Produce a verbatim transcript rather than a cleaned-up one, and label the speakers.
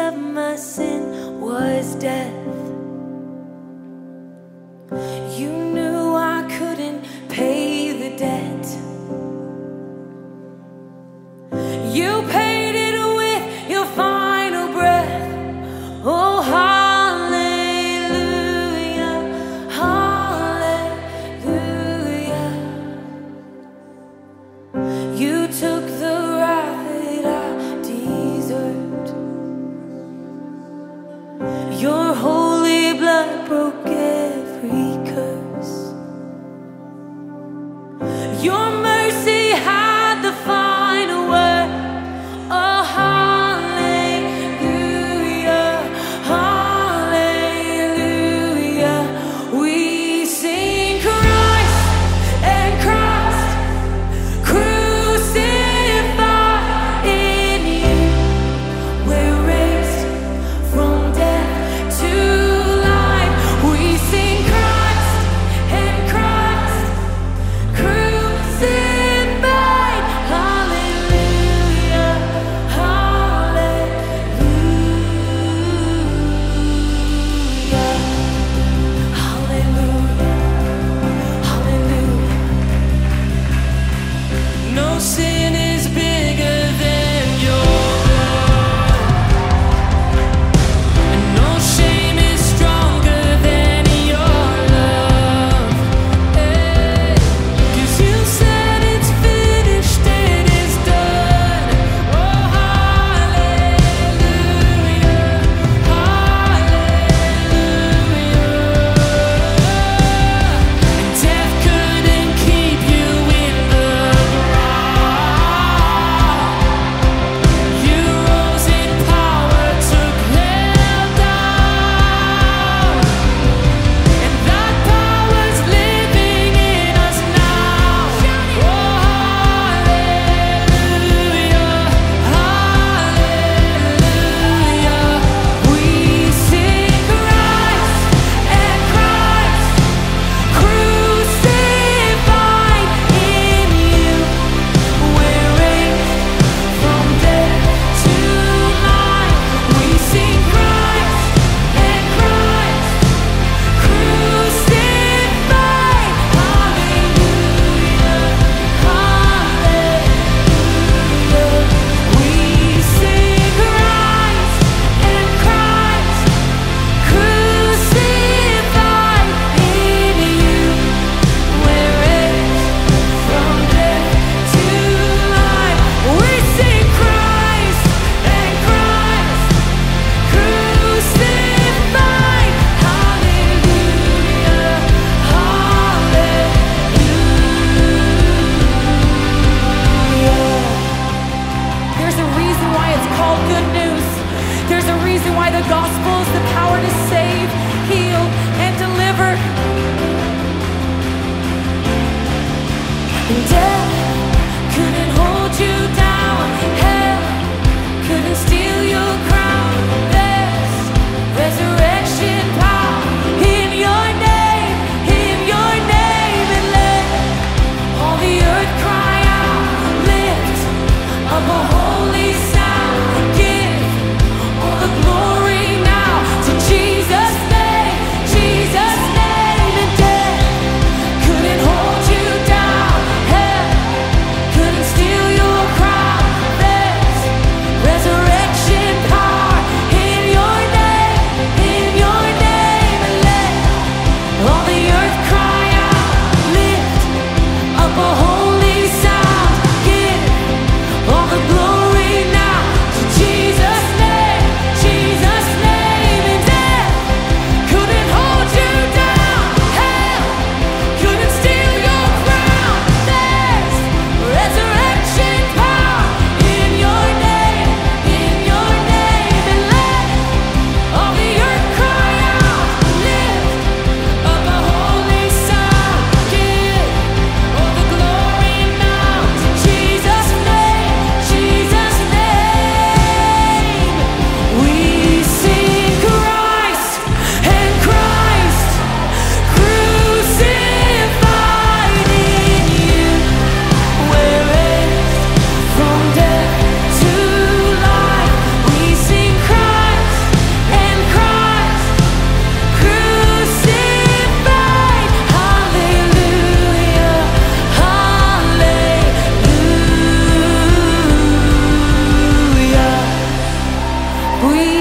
Speaker 1: of my sin was death. You knew I couldn't pay the debt. You paid it with your final breath. Oh, hallelujah, hallelujah. You took the wrath that I deserved. Your holy blood broke every curse. Your mercy had the final word. Oh, hallelujah, hallelujah. We sing Christ and Christ crucified in you. We're raised from death to life. We sing Christ and Christ crucified. Hallelujah, hallelujah, hallelujah, hallelujah. No sin is bigger than your blood, and no shame is stronger than your love. Hey, 'cause you said it's finished, it is done. Oh, hallelujah, hallelujah. And death couldn't keep you in the ground. You rose in power, took hell down, and that power's living in us now. Oh, hallelujah, hallelujah. We sing Christ and Christ crucified in you. We're raised from death to life. We sing Christ and Christ crucified. Hallelujah, hallelujah. We sing Christ and Christ crucified in you. We're raised from death to life. We sing Christ and Christ crucified. Hallelujah, hallelujah. There's a reason why it's called good news. There's a reason why the gospel is the power to save, heal, and deliver. Death couldn't hold you down. Hell couldn't steal your crown. There's resurrection power in your name, in your name. And let all the earth cry out. Lift up a holy sound. Give all the glory now to Jesus' name, We